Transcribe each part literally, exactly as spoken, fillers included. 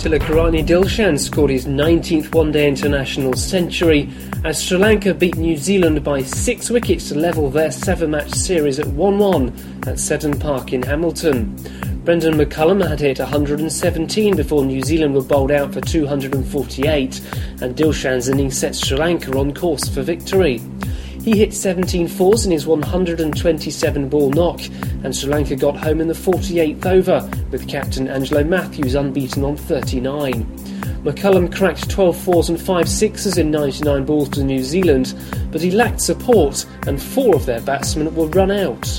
Tilakarani Dilshan scored his nineteenth one-day international century as Sri Lanka beat New Zealand by six wickets to level their seven-match series at one one at Seddon Park in Hamilton. Brendan McCullum had hit one hundred seventeen before New Zealand were bowled out for two hundred forty-eight, and Dilshan's innings set Sri Lanka on course for victory. He hit seventeen fours in his one hundred twenty-seven ball knock, and Sri Lanka got home in the forty-eighth over, with captain Angelo Matthews unbeaten on thirty-nine. McCullum cracked twelve fours and five sixes in ninety-nine balls to New Zealand, but he lacked support, and four of their batsmen were run out.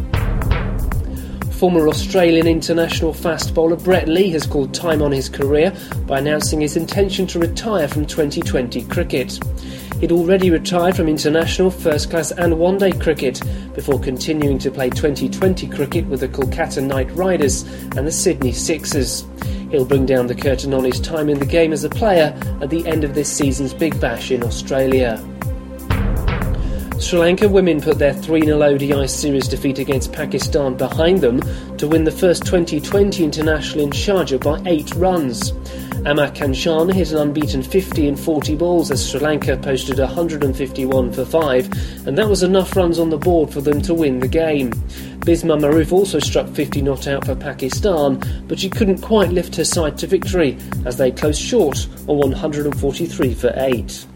Former Australian international fast bowler Brett Lee has called time on his career by announcing his intention to retire from twenty twenty cricket. He'd already retired from international, first-class and one-day cricket before continuing to play twenty twenty cricket with the Kolkata Knight Riders and the Sydney Sixers. He'll bring down the curtain on his time in the game as a player at the end of this season's Big Bash in Australia. Sri Lanka women put their three nil O D I series defeat against Pakistan behind them to win the first twenty twenty international in Sharjah by eight runs. Amma Kanchan hit an unbeaten fifty in forty balls as Sri Lanka posted one hundred fifty-one for five, and that was enough runs on the board for them to win the game. Bisma Maroof also struck fifty not out for Pakistan, but she couldn't quite lift her side to victory as they closed short on one hundred forty-three for eight.